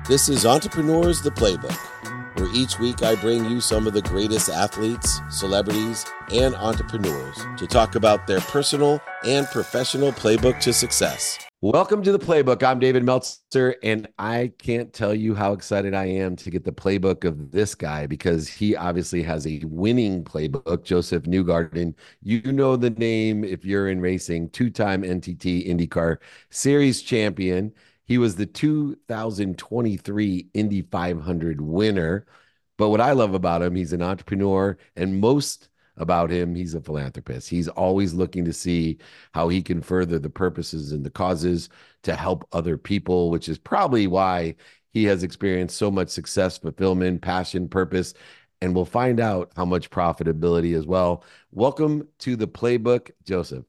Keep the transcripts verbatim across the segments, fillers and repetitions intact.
This is Entrepreneurs the Playbook, where each week I bring you some of the greatest athletes, celebrities, and entrepreneurs to talk about their personal and professional playbook to success. Welcome to the Playbook. I'm David Meltzer, and I can't tell you how excited I am to get the playbook of this guy because he obviously has a winning playbook, Josef Newgarden. You know the name if you're in racing, two-time N T T IndyCar Series champion. He was the two thousand twenty-three Indy five hundred winner. But what I love about him, he's an entrepreneur, and most about him, he's a philanthropist. He's always looking to see how he can further the purposes and the causes to help other people, which is probably why he has experienced so much success, fulfillment, passion, purpose, and we'll find out how much profitability as well. Welcome to the Playbook, Josef.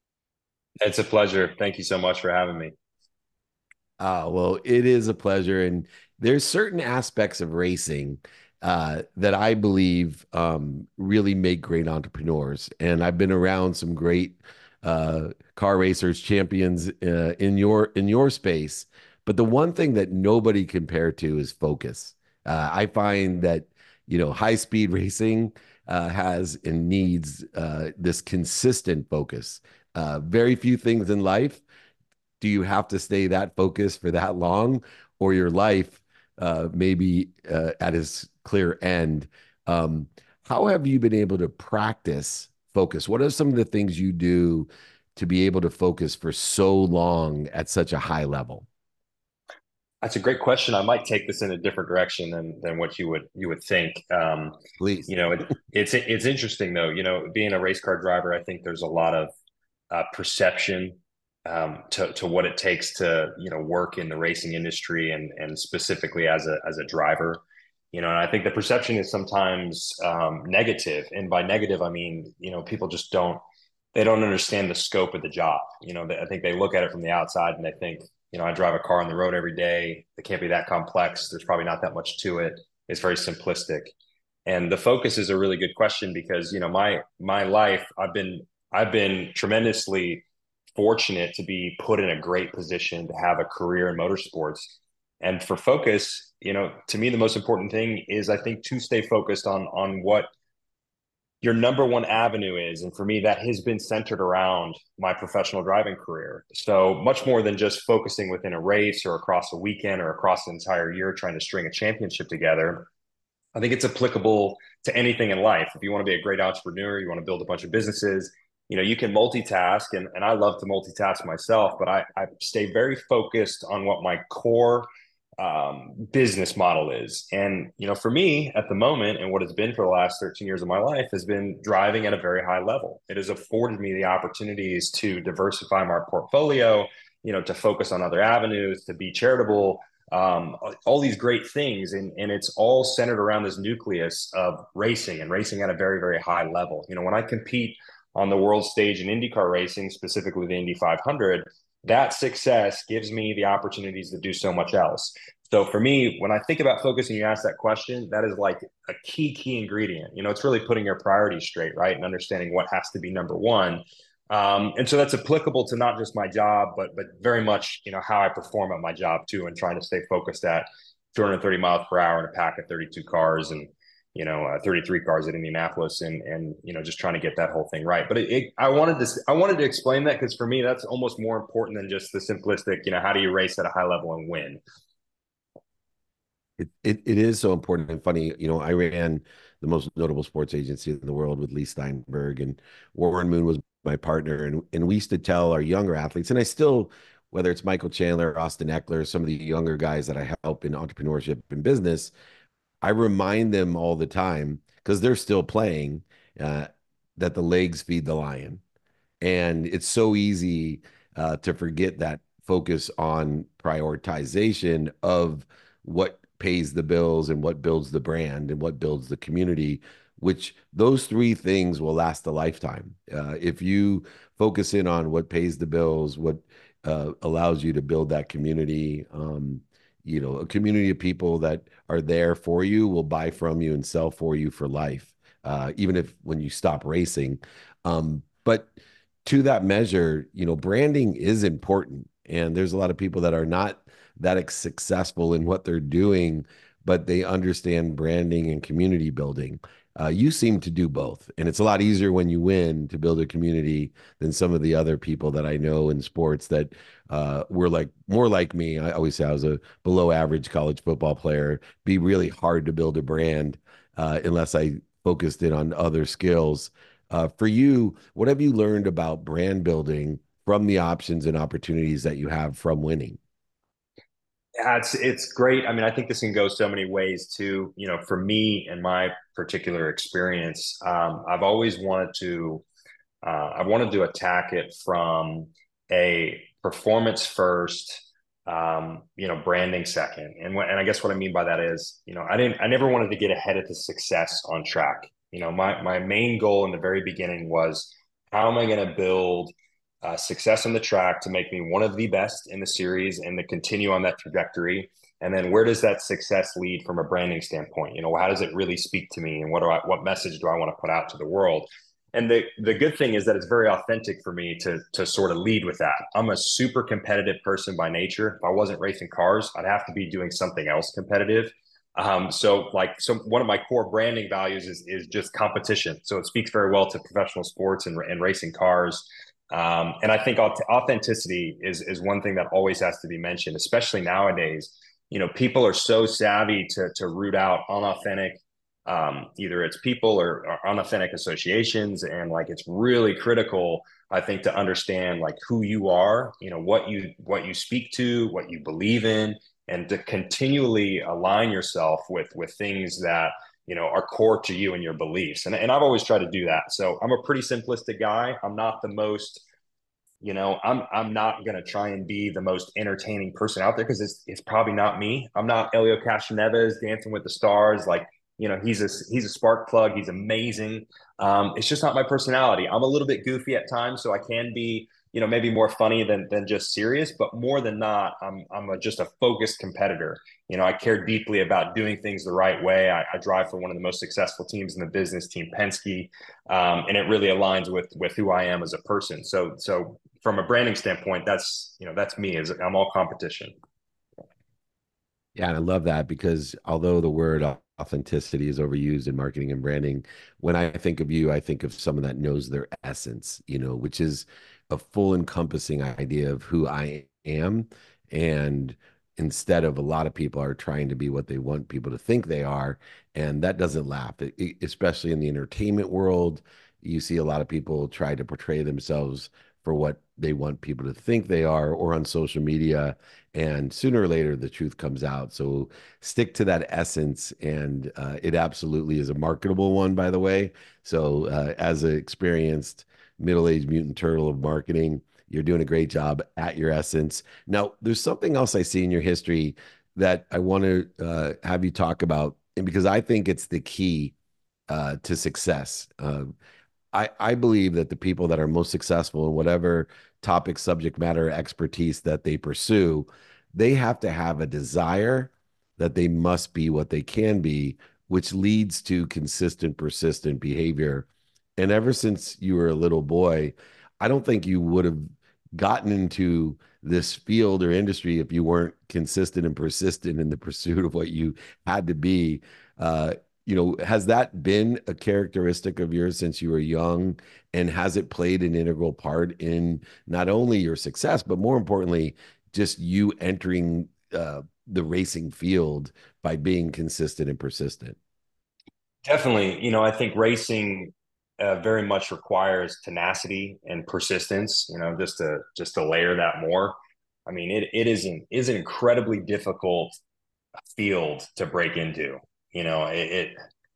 It's a pleasure. Thank you so much for having me. Uh, well, it is a pleasure. And there's certain aspects of racing uh, that I believe um, really make great entrepreneurs. And I've been around some great uh, car racers, champions uh, in your in your space. But the one thing that nobody compared to is focus. Uh, I find that, you know, high speed racing uh, has and needs uh, this consistent focus. Uh, very few things in life do you have to stay that focused for that long, or your life uh, maybe uh, at its clear end? Um, how have you been able to practice focus? What are some of the things you do to be able to focus for so long at such a high level? That's a great question. I might take this in a different direction than than what you would you would think. Um, Please. you know, it, it's it's interesting though. You know, being a race car driver, I think there's a lot of uh, perception um, to to what it takes to you know work in the racing industry and and specifically as a as a driver. You know, and I think the perception is sometimes um, negative, and by negative I mean you know people just don't they don't understand the scope of the job. You know, I think they look at it from the outside and they think, you know, I drive a car on the road every day. It can't be that complex. There's probably not that much to it. It's very simplistic. And the focus is a really good question because, you know, my my life, I've been I've been tremendously fortunate to be put in a great position to have a career in motorsports. And for focus, you know, to me the most important thing is I think to stay focused on on what your number one avenue is. And for me, that has been centered around my professional driving career. So much more than just focusing within a race or across a weekend or across an entire year trying to string a championship together. I think it's applicable to anything in life. If you want to be a great entrepreneur, you want to build a bunch of businesses, you know, you can multitask. And, and I love to multitask myself, but I, I stay very focused on what my core um, business model is. And, you know, for me at the moment, and what it's been for the last thirteen years of my life has been driving at a very high level. It has afforded me the opportunities to diversify my portfolio, you know, to focus on other avenues, to be charitable, um, all these great things. And, and it's all centered around this nucleus of racing and racing at a very, very high level. You know, when I compete on the world stage in IndyCar racing, specifically the Indy five hundred, that success gives me the opportunities to do so much else. So for me, when I think about focus and you ask that question, that is like a key, key ingredient. You know, it's really putting your priorities straight, right? And understanding what has to be number one. Um, and so that's applicable to not just my job, but but very much, you know, how I perform at my job too, and trying to stay focused at two hundred thirty miles per hour in a pack of thirty-two cars and you know, uh, thirty-three cars at Indianapolis, and and you know, just trying to get that whole thing right. But it, it, I wanted to I wanted to explain that because for me, that's almost more important than just the simplistic, you know, how do you race at a high level and win? It, it it is so important and funny. You know, I ran the most notable sports agency in the world with Lee Steinberg, and Warren Moon was my partner. And and we used to tell our younger athletes, and I still, whether it's Michael Chandler, Austin Eckler, some of the younger guys that I help in entrepreneurship and business, I remind them all the time because they're still playing uh, that the legs feed the lion. And it's so easy uh, to forget that focus on prioritization of what pays the bills and what builds the brand and what builds the community, which those three things will last a lifetime. Uh, if you focus in on what pays the bills, what uh, allows you to build that community, um, you know, a community of people that are there for you, will buy from you and sell for you for life, uh, even if when you stop racing. Um, but to that measure, you know, branding is important. And there's a lot of people that are not that ex- successful in what they're doing, but they understand branding and community building. Uh, you seem to do both, and it's a lot easier when you win to build a community than some of the other people that I know in sports that uh, were like more like me. I always say I was a below average college football player. Be really hard to build a brand uh, unless I focused in on other skills. Uh, for you, what have you learned about brand building from the options and opportunities that you have from winning? Yeah, it's it's great. I mean, I think this can go so many ways too. You know, for me and my particular experience, um, I've always wanted to uh, I wanted to attack it from a performance first, um, you know, branding second. And what, and I guess what I mean by that is, you know, I didn't I never wanted to get ahead of the success on track. You know, my my main goal in the very beginning was how am I going to build uh, success on the track to make me one of the best in the series and to continue on that trajectory. And then where does that success lead from a branding standpoint? You know, how does it really speak to me, and what do I, what message do I want to put out to the world? And the the good thing is that it's very authentic for me to to sort of lead with that. I'm a super competitive person by nature. If I wasn't racing cars, I'd have to be doing something else competitive. Um, so like so one of my core branding values is is just competition. So it speaks very well to professional sports and, and racing cars. Um, and I think authenticity is is one thing that always has to be mentioned, especially nowadays. You know, people are so savvy to to root out unauthentic, um, either it's people or, or unauthentic associations, and like it's really critical, I think, to understand like who you are, you know, what you what you speak to, what you believe in, and to continually align yourself with with things that you know are core to you and your beliefs. And, and I've always tried to do that. So I'm a pretty simplistic guy. I'm not the most, you know, I'm I'm not gonna try and be the most entertaining person out there because it's it's probably not me. I'm not Elio Castroneves dancing with the stars. Like, you know, he's a he's a spark plug. He's amazing. Um, it's just not my personality. I'm a little bit goofy at times, so I can be, you know, maybe more funny than than just serious. But more than not, I'm I'm a, just a focused competitor. You know, I care deeply about doing things the right way. I, I drive for one of the most successful teams in the business, Team Penske, um, and it really aligns with with who I am as a person. So so from a branding standpoint, that's you know that's me. Is I'm all competition. Yeah, and I love that because although the word au- authenticity is overused in marketing and branding, when I think of you, I think of someone that knows their essence, you know, which is a full encompassing idea of who I am. And instead of a lot of people are trying to be what they want people to think they are, and that doesn't last, It- it- especially in the entertainment world. You see a lot of people try to portray themselves for what they want people to think they are, or on social media, and sooner or later the truth comes out. So stick to that essence, and uh, it absolutely is a marketable one, by the way. So uh, as an experienced middle-aged mutant turtle of marketing, you're doing a great job at your essence. Now there's something else I see in your history that I want to uh, have you talk about, and because I think it's the key uh, to success. Uh, I, I believe that the people that are most successful in whatever topic, subject matter, expertise that they pursue, they have to have a desire that they must be what they can be, which leads to consistent, persistent behavior. And ever since you were a little boy, I don't think you would have gotten into this field or industry if you weren't consistent and persistent in the pursuit of what you had to be. Uh, you know, has that been a characteristic of yours since you were young? And has it played an integral part in not only your success, but more importantly, just you entering uh, the racing field by being consistent and persistent? Definitely, you know, I think racing uh, very much requires tenacity and persistence. You know, just to just to layer that more. I mean, it it is an is an incredibly difficult field to break into. You know, it, it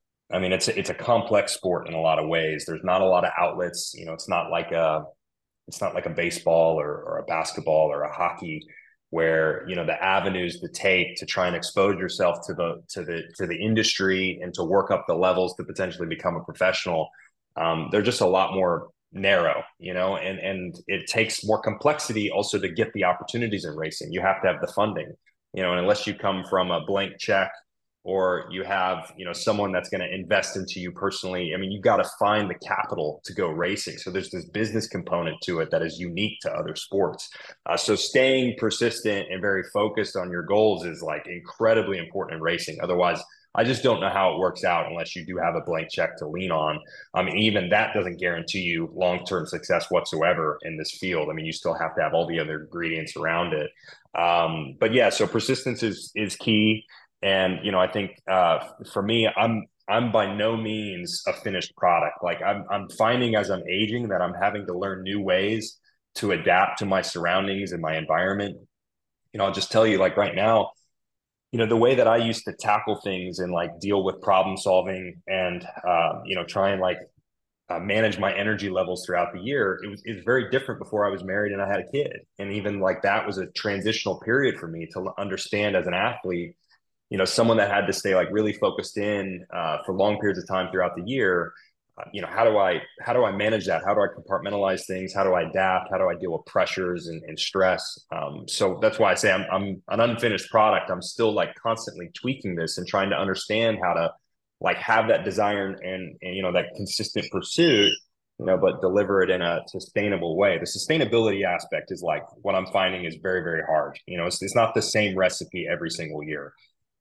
I mean, it's a, it's a complex sport in a lot of ways. There's not a lot of outlets. You know, it's not like a it's not like a baseball or, or a basketball or a hockey where you know the avenues to take to try and expose yourself to the to the to the industry and to work up the levels to potentially become a professional. Um, they're just a lot more narrow, you know, and and it takes more complexity also to get the opportunities in racing. You have to have the funding, you know, and unless you come from a blank check or you have, you know, someone that's going to invest into you personally. I mean, you've got to find the capital to go racing. So there's this business component to it that is unique to other sports. Uh, so staying persistent and very focused on your goals is like incredibly important in racing. Otherwise, I just don't know how it works out unless you do have a blank check to lean on. I mean, even that doesn't guarantee you long-term success whatsoever in this field. I mean, you still have to have all the other ingredients around it. Um, but yeah, so persistence is is key. And you know, I think uh, for me, I'm I'm by no means a finished product. Like I'm I'm finding as I'm aging that I'm having to learn new ways to adapt to my surroundings and my environment. You know, I'll just tell you, like right now, you know, the way that I used to tackle things and like deal with problem solving and uh, you know, try and like uh, manage my energy levels throughout the year, it was, it was very different before I was married and I had a kid. And even like that was a transitional period for me to understand as an athlete, you know, someone that had to stay like really focused in uh, for long periods of time throughout the year. Uh, you know, how do I how do I manage that? How do I compartmentalize things? How do I adapt? How do I deal with pressures and, and stress? Um, so that's why I say I'm I'm an unfinished product. I'm still like constantly tweaking this and trying to understand how to like have that desire and, and you know that consistent pursuit, you know, but deliver it in a sustainable way. The sustainability aspect is like what I'm finding is very, very hard. You know, it's, it's not the same recipe every single year.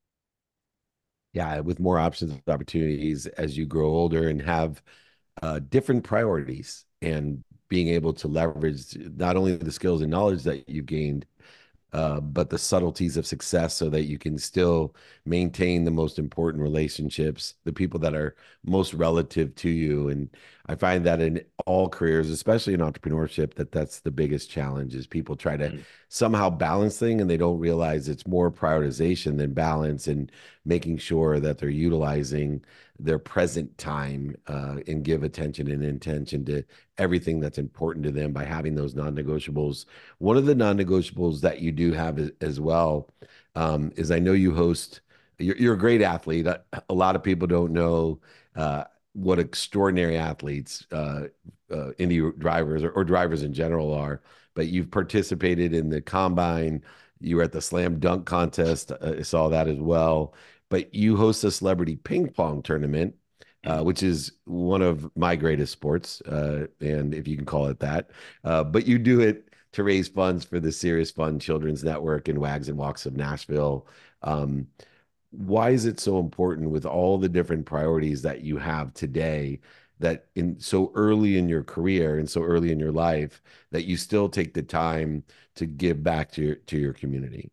Yeah, with more options and opportunities as you grow older and have uh, different priorities, and being able to leverage not only the skills and knowledge that you've gained, uh, but the subtleties of success so that you can still maintain the most important relationships, the people that are most relative to you. And I find that in all careers, especially in entrepreneurship, that that's the biggest challenge is people try to Mm. somehow balance things and they don't realize it's more prioritization than balance, and making sure that they're utilizing their present time uh, and give attention and intention to everything that's important to them by having those non-negotiables. One of the non-negotiables that you do have as, as well um, is I know you host. You're, you're a great athlete. A, a lot of people don't know uh, what extraordinary athletes uh, uh, Indy drivers or, or drivers in general are. But you've participated in the combine. You were at the slam dunk contest. Uh, I saw that as well. But you host a celebrity ping pong tournament, uh, which is one of my greatest sports, uh, and if you can call it that. Uh, but you do it to raise funds for the Serious Fun Children's Network and Wags and Walks of Nashville. Um, why is it so important with all the different priorities that you have today, that in so early in your career and so early in your life, that you still take the time to give back to your to your community?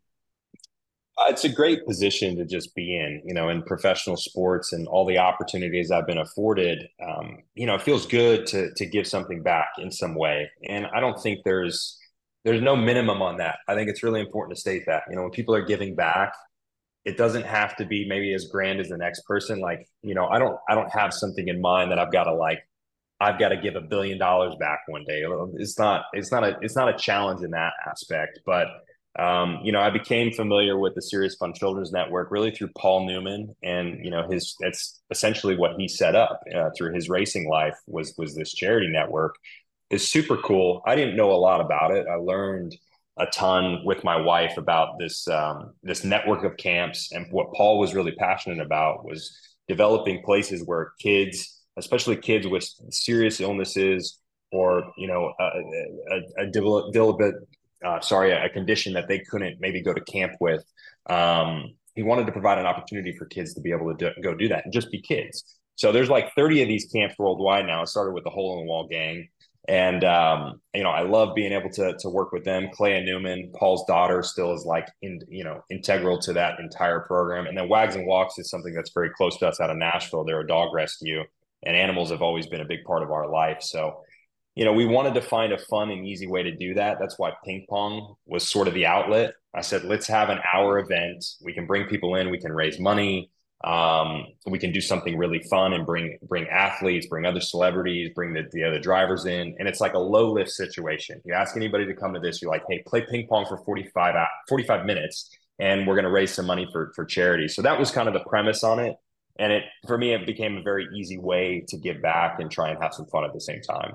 Uh, It's a great position to just be in, you know, in professional sports and all the opportunities I've been afforded. Um, you know, it feels good to to give something back in some way, and I don't think there's there's no minimum on that. I think it's really important to state that, you know, when people are giving back, it doesn't have to be maybe as grand as the next person. Like, you know, I don't I don't have something in mind that I've got to like I've got to give a billion dollars back one day. It's not it's not a it's not a challenge in that aspect, but um, you know, I became familiar with the Serious Fun Children's Network really through Paul Newman, and you know, his that's essentially what he set up uh, through his racing life was was this charity network. It's super cool. I didn't know a lot about it. I learned a ton with my wife about this um, this network of camps, and what Paul was really passionate about was developing places where kids, especially kids with serious illnesses or you know a, a, a debil- uh, sorry a condition that they couldn't maybe go to camp with. Um, he wanted to provide an opportunity for kids to be able to do, go do that and just be kids. So there's like thirty of these camps worldwide now. It started with the Hole in the Wall gang. And um, you know, I love being able to to work with them. Clea Newman, Paul's daughter, still is like in you know integral to that entire program. And then Wags and Walks is something that's very close to us out of Nashville. They're a dog rescue, and animals have always been a big part of our life. So, you know, we wanted to find a fun and easy way to do that. That's why ping pong was sort of the outlet. I said, let's have an hour event. We can bring people in. We can raise money. Um, we can do something really fun and bring bring athletes, bring other celebrities, bring the, the other drivers in, and it's like a low lift situation. You ask anybody to come to this, you're like, hey, play ping pong for forty-five forty-five minutes, and we're going to raise some money for for charity. So that was kind of the premise on it, and it for me it became a very easy way to give back and try and have some fun at the same time.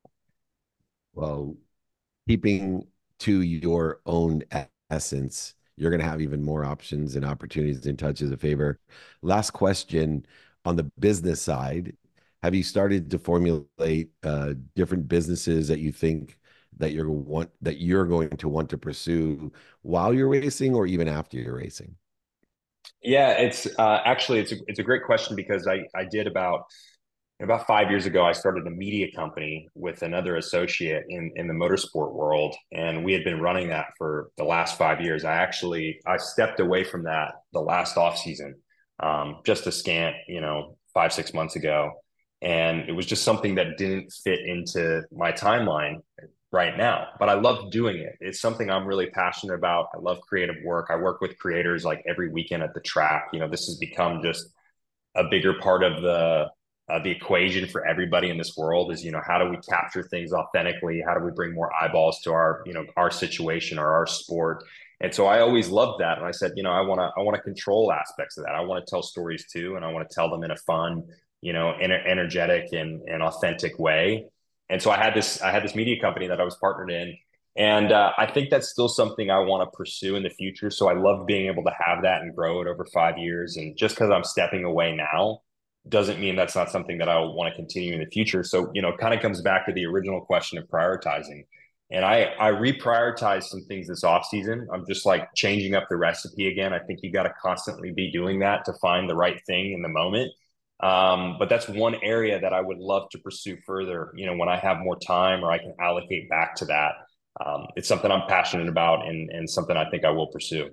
Well, keeping to your own essence you're going to have even more options and opportunities and touches of favor. Last question on the business side. Have you started to formulate uh, different businesses that you think that you're want that you're going to want to pursue while you're racing or even after you're racing? Yeah, it's uh, actually it's a, it's a great question because I I did about about five years ago, I started a media company with another associate in, in the motorsport world. And we had been running that for the last five years. I actually, I stepped away from that the last off season, um, just a scant, you know, five, six months ago. And it was just something that didn't fit into my timeline right now, but I love doing it. It's something I'm really passionate about. I love creative work. I work with creators like every weekend at the track. You know, this has become just a bigger part of the uh, the equation for everybody in this world is, you know, how do we capture things authentically? How do we bring more eyeballs to our, you know, our situation or our sport? And so I always loved that. And I said, you know, I want to, I want to control aspects of that. I want to tell stories too. And I want to tell them in a fun, you know, ener- energetic and, and authentic way. And so I had this, I had this media company that I was partnered in. And uh, I think that's still something I want to pursue in the future. So I love being able to have that and grow it over five years. And just because I'm stepping away now doesn't mean that's not something that I want to continue in the future. So, you know, it kind of comes back to the original question of prioritizing. And I, I reprioritized some things this off season. I'm just like changing up the recipe again. I think you got to constantly be doing that to find the right thing in the moment. Um, but that's one area that I would love to pursue further, you know, when I have more time or I can allocate back to that. Um, it's something I'm passionate about and, and something I think I will pursue.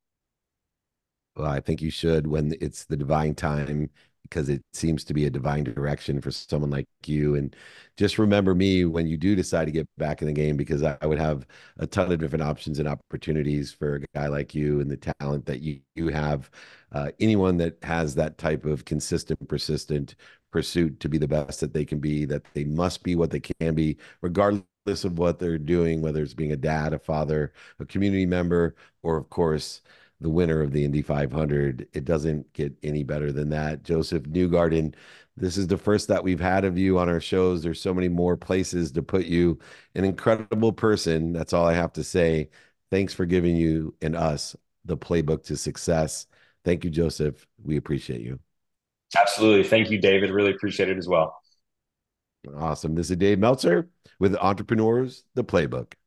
Well, I think you should when it's the divine time because it seems to be a divine direction for someone like you. And just remember me when you do decide to get back in the game because I, I would have a ton of different options and opportunities for a guy like you and the talent that you, you have. Uh, anyone that has that type of consistent, persistent pursuit to be the best that they can be, that they must be what they can be, regardless of what they're doing, whether it's being a dad, a father, a community member, or of course, the winner of the Indy five hundred. It doesn't get any better than that. Josef Newgarden, this is the first that we've had of you on our shows. There's so many more places to put you. An incredible person. That's all I have to say. Thanks for giving you and us the playbook to success. Thank you, Josef. We appreciate you. Absolutely. Thank you, David. Really appreciate it as well. Awesome. This is Dave Meltzer with Entrepreneurs, the Playbook.